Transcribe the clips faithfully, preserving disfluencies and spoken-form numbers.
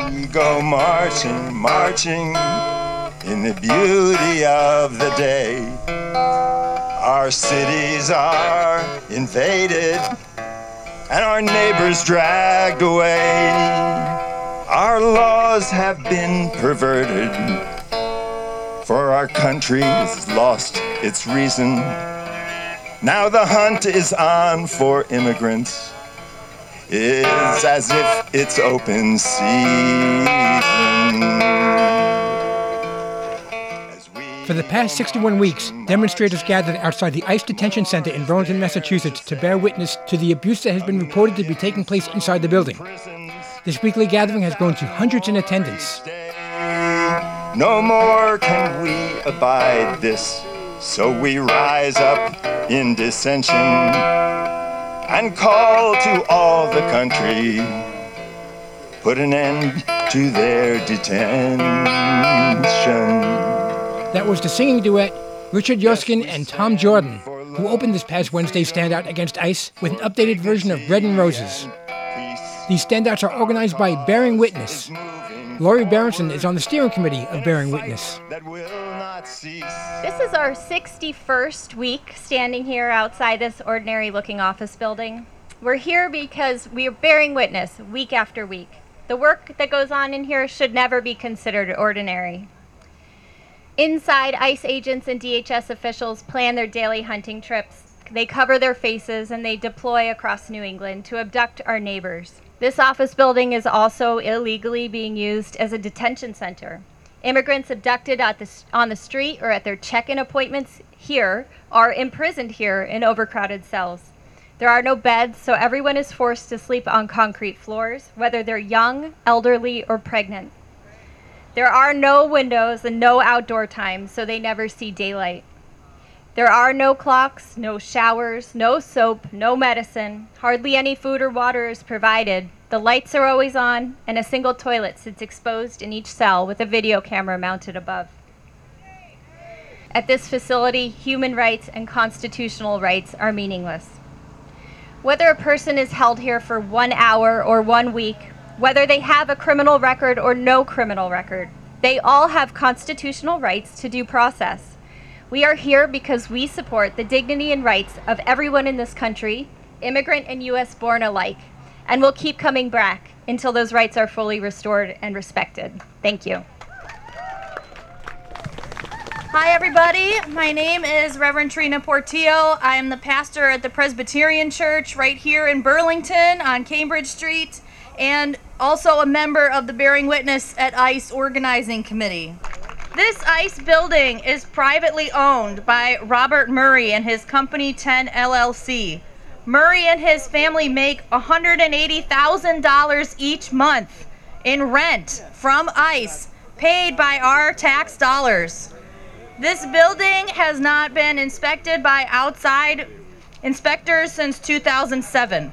We go marching, marching in the beauty of the day. Our cities are invaded and our neighbors dragged away. Our laws have been perverted, for our country has lost its reason. Now the hunt is on for immigrants. It's as if it's open season. For the past sixty-one weeks, demonstrators gathered outside the ICE detention center in Burlington, Massachusetts to bear witness to the abuse that has been reported to be taking place inside the building. This weekly gathering has grown to hundreds in attendance. No more can we abide this, so we rise up in dissension and call to all the country, put an end to their detention. That was the singing duet Richard Yoskin and Tom Jordan, who opened this past Wednesday's standout against ICE with an updated version of Bread and Roses. These standouts are organized by Bearing Witness. Lori Berenson is on the steering committee of Bearing Witness. This is our sixty-first week standing here outside this ordinary-looking office building. We're here because we are bearing witness week after week. The work that goes on in here should never be considered ordinary. Inside, ICE agents and D H S officials plan their daily hunting trips. They cover their faces and they deploy across New England to abduct our neighbors. This office building is also illegally being used as a detention center. Immigrants abducted at the, on the street or at their check-in appointments here are imprisoned here in overcrowded cells. There are no beds, so everyone is forced to sleep on concrete floors, whether they're young, elderly, or pregnant. There are no windows and no outdoor time, so they never see daylight. There are no clocks, no showers, no soap, no medicine. Hardly any food or water is provided. The lights are always on, and a single toilet sits exposed in each cell with a video camera mounted above. At this facility, human rights and constitutional rights are meaningless. Whether a person is held here for one hour or one week, whether they have a criminal record or no criminal record, they all have constitutional rights to due process. We are here because we support the dignity and rights of everyone in this country, immigrant and U S born alike, and we'll keep coming back until those rights are fully restored and respected. Thank you. Hi everybody, my name is Reverend Trina Portillo. I am the pastor at the Presbyterian Church right here in Burlington on Cambridge Street, and also a member of the Bearing Witness at ICE Organizing Committee. This ICE building is privately owned by Robert Murray and his company ten L L C. Murray and his family make one hundred eighty thousand dollars each month in rent from ICE, paid by our tax dollars. This building has not been inspected by outside inspectors since two thousand seven.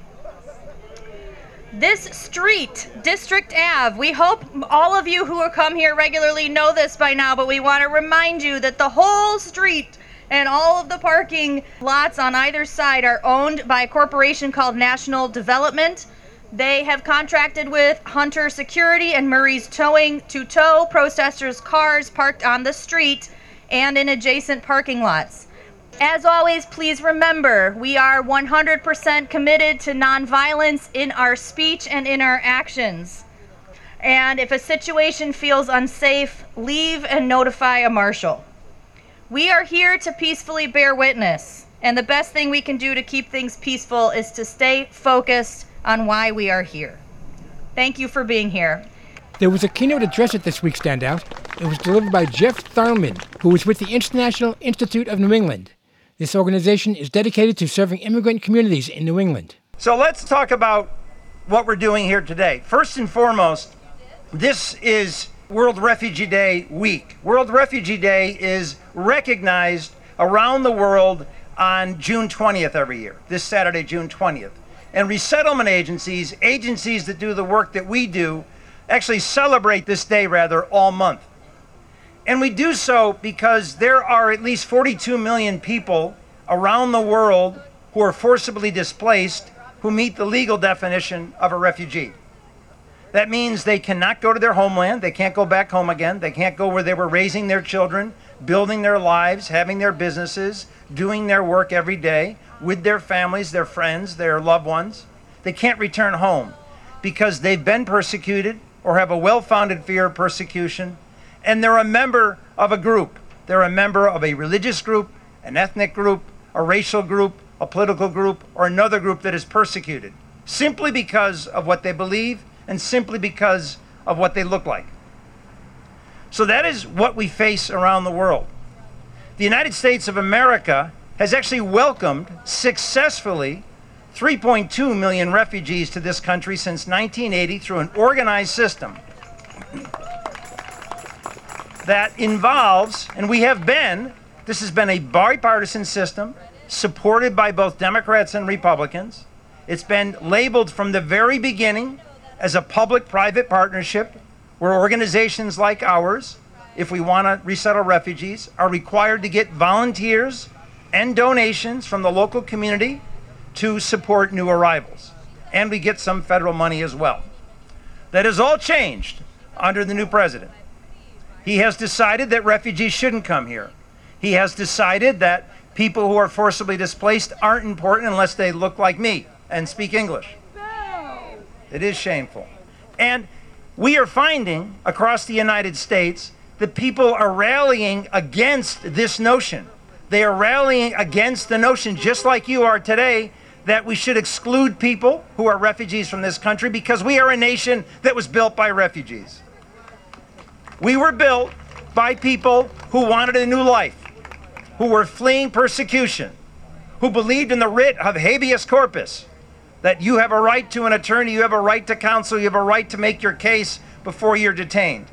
This street, District Avenue, we hope all of you who have come here regularly know this by now, but we want to remind you that the whole street and all of the parking lots on either side are owned by a corporation called National Development. They have contracted with Hunter Security and Murray's Towing to tow protesters' cars parked on the street and in adjacent parking lots. As always, please remember, we are one hundred percent committed to nonviolence in our speech and in our actions. And if a situation feels unsafe, leave and notify a marshal. We are here to peacefully bear witness, and the best thing we can do to keep things peaceful is to stay focused on why we are here. Thank you for being here. There was a keynote address at this week's standout. It was delivered by Jeff Thurman, who was with the International Institute of New England. This organization is dedicated to serving immigrant communities in New England. So let's talk about what we're doing here today. First and foremost, this is World Refugee Day week. World Refugee Day is recognized around the world on June twentieth every year, this Saturday, June twentieth. And resettlement agencies, agencies that do the work that we do, actually celebrate this day rather all month. And we do so because there are at least forty-two million people around the world who are forcibly displaced who meet the legal definition of a refugee. That means they cannot go to their homeland. They can't go back home again. They can't go where they were raising their children, building their lives, having their businesses, doing their work every day with their families, their friends, their loved ones. They can't return home because they've been persecuted or have a well-founded fear of persecution, and they're a member of a group. They're a member of a religious group, an ethnic group, a racial group, a political group, or another group that is persecuted, simply because of what they believe and simply because of what they look like. So that is what we face around the world. The United States of America has actually welcomed successfully three point two million refugees to this country since nineteen eighty through an organized system that involves, and we have been, this has been a bipartisan system supported by both Democrats and Republicans. It's been labeled from the very beginning as a public-private partnership where organizations like ours, if we want to resettle refugees, are required to get volunteers and donations from the local community to support new arrivals. And we get some federal money as well. That has all changed under the new president. He has decided that refugees shouldn't come here. He has decided that people who are forcibly displaced aren't important unless they look like me and speak English. It is shameful. And we are finding across the United States that people are rallying against this notion. They are rallying against the notion, just like you are today, that we should exclude people who are refugees from this country because we are a nation that was built by refugees. We were built by people who wanted a new life, who were fleeing persecution, who believed in the writ of habeas corpus, that you have a right to an attorney, you have a right to counsel, you have a right to make your case before you're detained.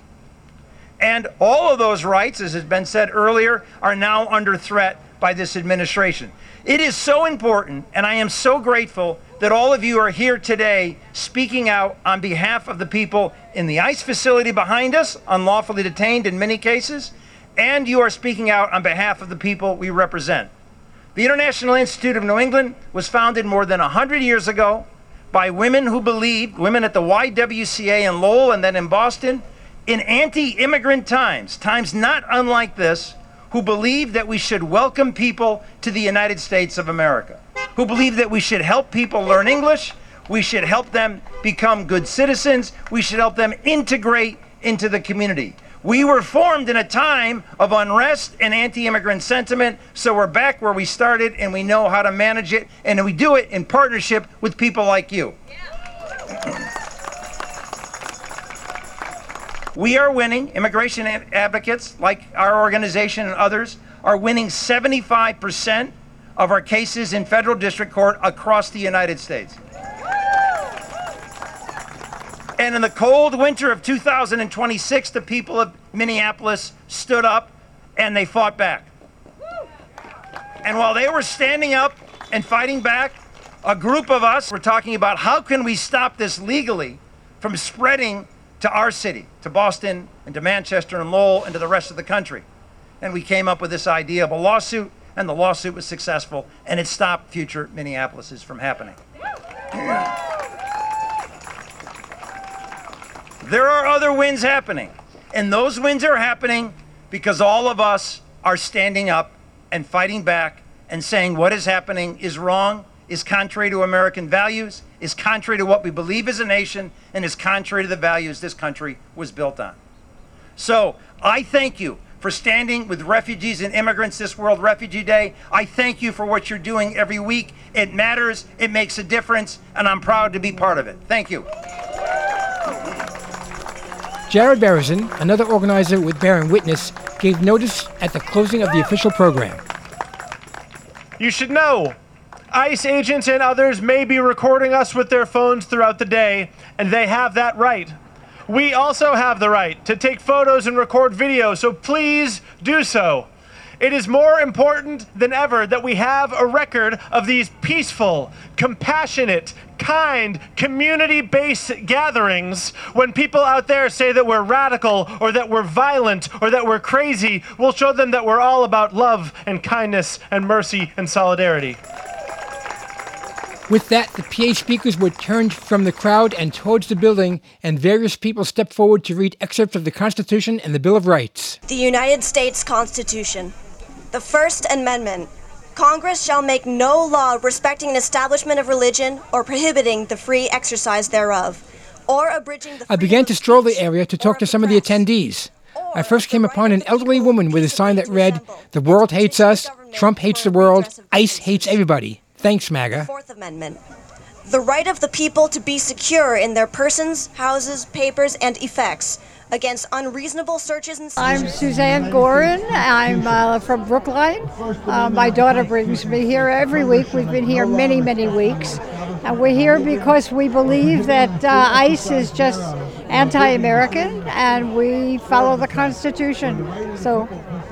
And all of those rights, as has been said earlier, are now under threat by this administration. It is so important, and I am so grateful that all of you are here today speaking out on behalf of the people in the ICE facility behind us, unlawfully detained in many cases, and you are speaking out on behalf of the people we represent. The International Institute of New England was founded more than one hundred years ago by women who believed, women at the Y W C A in Lowell and then in Boston, in anti-immigrant times, times not unlike this, who believed that we should welcome people to the United States of America, who believed that we should help people learn English, we should help them become good citizens, we should help them integrate into the community. We were formed in a time of unrest and anti-immigrant sentiment, so we're back where we started and we know how to manage it, and we do it in partnership with people like you. We are winning. Immigration advocates like our organization and others are winning seventy-five percent of our cases in federal district court across the United States. And in the cold winter of two thousand twenty-six, the people of Minneapolis stood up and they fought back. And while they were standing up and fighting back, a group of us were talking about how can we stop this legally from spreading to our city, to Boston and to Manchester and Lowell and to the rest of the country. And we came up with this idea of a lawsuit, and the lawsuit was successful, and it stopped future Minneapolises from happening. There are other wins happening, and those wins are happening because all of us are standing up and fighting back and saying what is happening is wrong, is contrary to American values, is contrary to what we believe as a nation, and is contrary to the values this country was built on. So I thank you for standing with refugees and immigrants this World Refugee Day. I thank you for what you're doing every week. It matters, it makes a difference, and I'm proud to be part of it. Thank you. Jared Berezin, another organizer with Bearing Witness, gave notice at the closing of the official program. You should know, ICE agents and others may be recording us with their phones throughout the day, and they have that right. We also have the right to take photos and record video, so please do so. It is more important than ever that we have a record of these peaceful, compassionate, kind, community-based gatherings. When people out there say that we're radical or that we're violent or that we're crazy, we'll show them that we're all about love and kindness and mercy and solidarity. With that, the P A speakers were turned from the crowd and towards the building, and various people stepped forward to read excerpts of the Constitution and the Bill of Rights. The United States Constitution. The First Amendment. Congress shall make no law respecting an establishment of religion or prohibiting the free exercise thereof, or abridging the I began to stroll the area to talk to some of the attendees. I first came upon an elderly woman with a sign that read, "The world hates us, Trump hates the world, ICE hates everybody. Thanks, MAGA." Fourth Amendment. The right of the people to be secure in their persons, houses, papers, and effects against unreasonable searches and seizures. I'm Suzanne Gorin. I'm uh, from Brookline. Uh, my daughter brings me here every week. We've been here many, many weeks. And we're here because we believe that uh, ICE is just anti-American and we follow the Constitution. So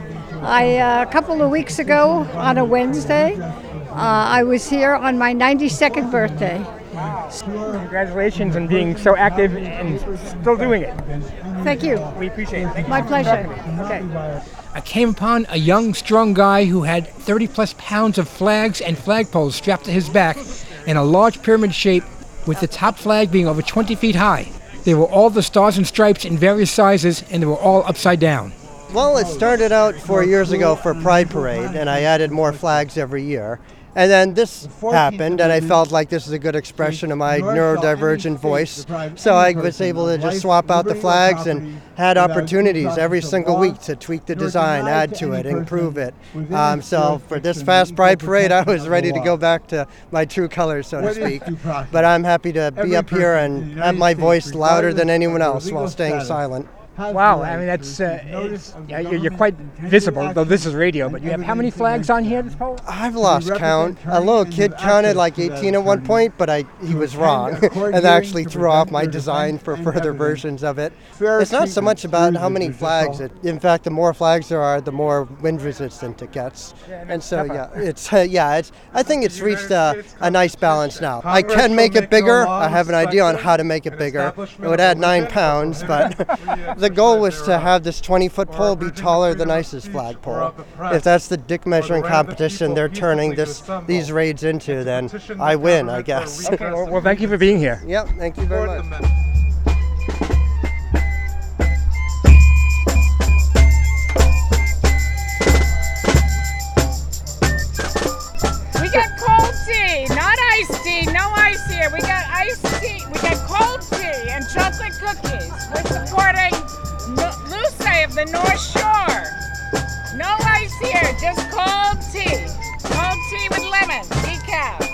I, uh, a couple of weeks ago on a Wednesday, uh, I was here on my ninety-second birthday. Congratulations on being so active and still doing it. Thank you. We appreciate it. Thank My you. pleasure. Okay. I came upon a young, strong guy who had thirty plus pounds of flags and flagpoles strapped to his back in a large pyramid shape, with the top flag being over twenty feet high. They were all the stars and stripes in various sizes, and they were all upside down. Well, it started out four years ago for Pride Parade, and I added more flags every year. And then this happened, and I felt like this is a good expression of my neurodivergent voice. So I was able to just swap out the flags and had opportunities every single week to tweak the design, add to it, improve it. Um, so for this past Pride Parade, I was ready to go back to my true colors, so to speak. But I'm happy to be up here and have my voice louder than anyone else while staying silent. Wow, I mean, that's, uh, yeah, you're, you're quite visible, though this is radio, but you have how many flags on here, this pole? I've lost count. A little kid counted like eighteen at one point, but I he was wrong and actually threw off my design for further versions of it. It's not so much about how many flags. It, in fact, the more flags there are, the more wind resistant it gets. And so, yeah, it's uh, yeah, it's. I think it's reached a, a nice balance now. I can make it bigger. I have an idea on how to make it bigger. It would add nine pounds, but the goal was to have this twenty-foot pole be taller than ICE's flagpole. If that's the dick measuring competition they're turning this these raids into, then I win, I guess. Okay, well, well, thank you for being here. Yep, thank you very much. We got cold tea, not iced tea, no ice here. We got iced tea, we got cold tea and chocolate cookies. We're supporting Luce of the North Shore. No ice here, just cold tea. Cold tea with lemon, decaf.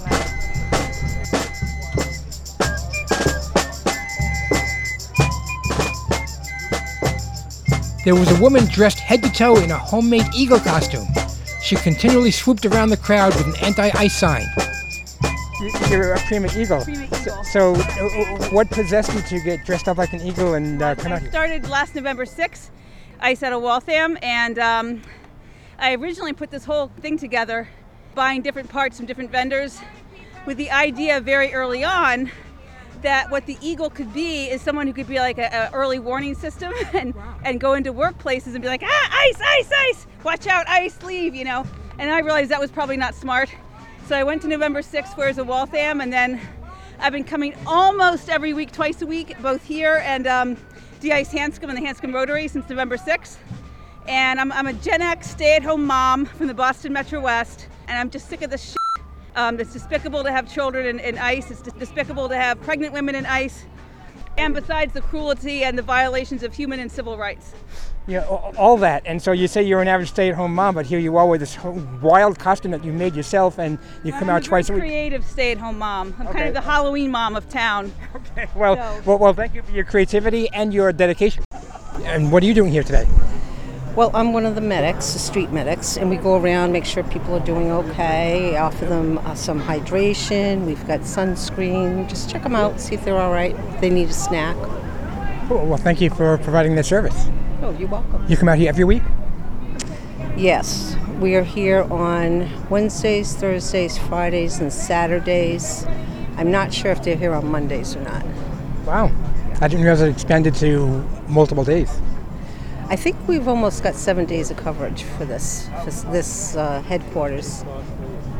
There was a woman dressed head to toe in a homemade eagle costume. She continually swooped around the crowd with an anti-ice sign. You're a prima eagle. Prima eagle. So, so uh, what possessed you to get dressed up like an eagle and uh, come out I here? started last November sixth, ICE out of Waltham, and um, I originally put this whole thing together, buying different parts from different vendors, with the idea very early on that what the eagle could be is someone who could be like an early warning system and, wow. and go into workplaces and be like, ah, ice, ice, ice, watch out, ice, leave, you know. And I realized that was probably not smart. So I went to November sixth Squares of Waltham, and then I've been coming almost every week, twice a week, both here and um, de-ice Hanscom and the Hanscom Rotary since November sixth. And I'm, I'm a Gen X stay-at-home mom from the Boston Metro West, and I'm just sick of this shit. Um, it's despicable to have children in, in ICE. It's despicable to have pregnant women in ICE. And besides the cruelty and the violations of human and civil rights. Yeah, all that. And so you say you're an average stay-at-home mom, but here you are with this wild costume that you made yourself, and you come I'm out a twice a week. creative stay-at-home mom. I'm Okay. kind of the Halloween mom of town. Okay. Well, So- well, well, thank you for your creativity and your dedication. And what are you doing here today? Well, I'm one of the medics, the street medics, and we go around, make sure people are doing okay, offer them uh, some hydration. We've got sunscreen. Just check them out, see if they're all right, if they need a snack. Cool. Well, thank you for providing that service. Oh, you're welcome. You come out here every week? Yes, we are here on Wednesdays, Thursdays, Fridays, and Saturdays. I'm not sure if they're here on Mondays or not. Wow. I didn't realize it expanded to multiple days. I think we've almost got seven days of coverage for this, for this uh, headquarters.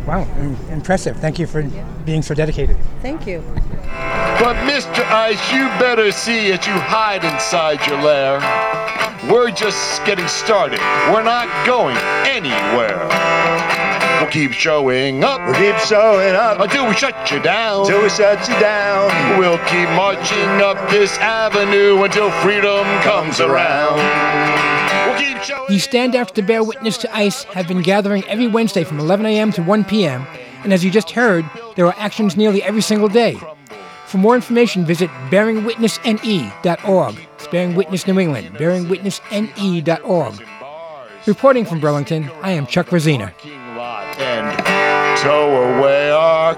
Wow, impressive. Thank you for being so dedicated. Thank you. But Mister Ice, you better see as you hide inside your lair. We're just getting started. We're not going anywhere. We'll keep showing up. We'll keep showing up until we shut you down. Until we shut you down. We'll keep marching up this avenue until freedom comes around. We'll keep showing. These standouts to bear witness to ICE have been gathering every Wednesday from eleven a.m. to one p.m. And as you just heard, there are actions nearly every single day. For more information, visit bearing witness n e dot org. It's Bearing Witness New England, bearing witness n e dot org. Reporting from Burlington, I am Chuck Rosina. And tow away our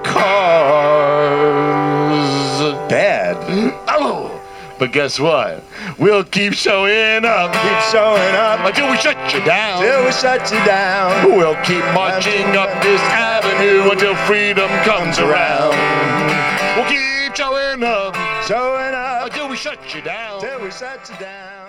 cars. Bad. Oh, but guess what? We'll keep showing up. Keep showing up until we shut you down. Until we shut you down. We'll keep marching up this avenue until freedom comes around. We'll keep showing up, showing up until we shut you down. Until we shut you down.